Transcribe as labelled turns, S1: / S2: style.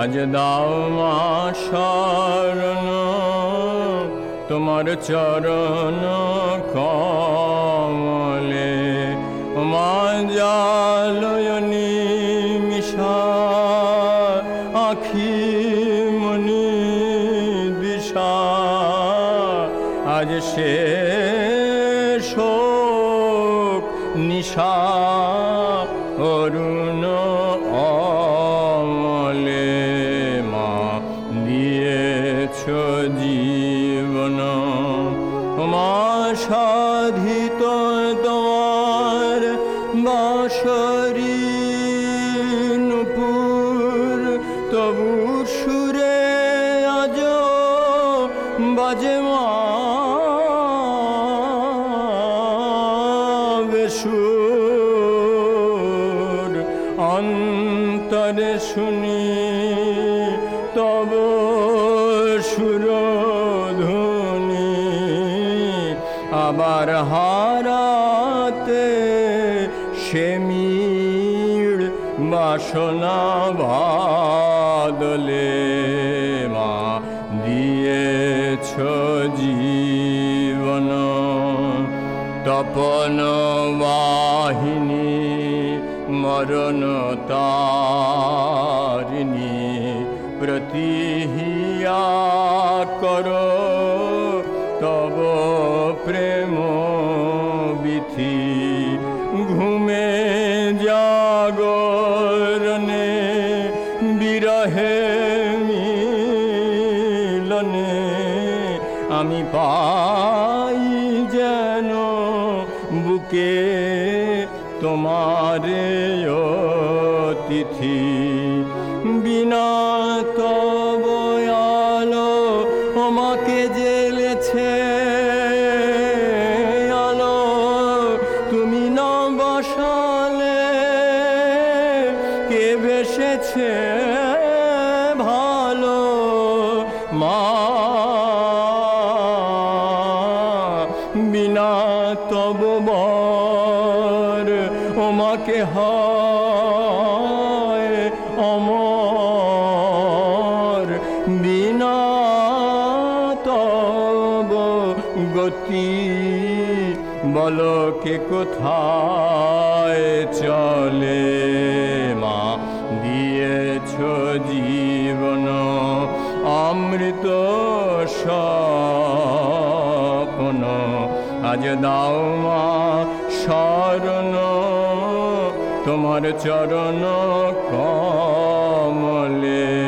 S1: আজ দাও মা শরণ তোমার চরণ কমলে। মা জালয়নি মিশা আখি মনি দিশা, আজ সে শোক নিশা অরুণ অমলে। মা দিয়েছ জীবন মা সাধিত তোমার বাঁশরি নূপুর, তবু সুরে আজ বাজে মা বেসুর। অন্তরে শুনি তব সুরধ্বনি, আবার হারাতে সে মিড় বাসনা বাদলে। মা দিয়েছ জীবন তপন বাহিনী মরণ তারিণী, প্রতিহিয়া কর তব প্রেম বিথি। ঘুমে জাগরণে বিরহে মিলনে, আমি পাই যেন বুকে তোমারে অতিথি। বিনা তব আলো আমাকে জ্বেলেছে আলো, তুমি না বসালে কে বেসেছে ভালো। মা বিনা তব বর ওমাকে হয় অমর। বিনা তব গতি বলকে কোথায় চলে। মা দিয়েছ জীবন অমৃত স্বপ্ন, আজ দাও মা শরণ তোমার চরণ কমলে।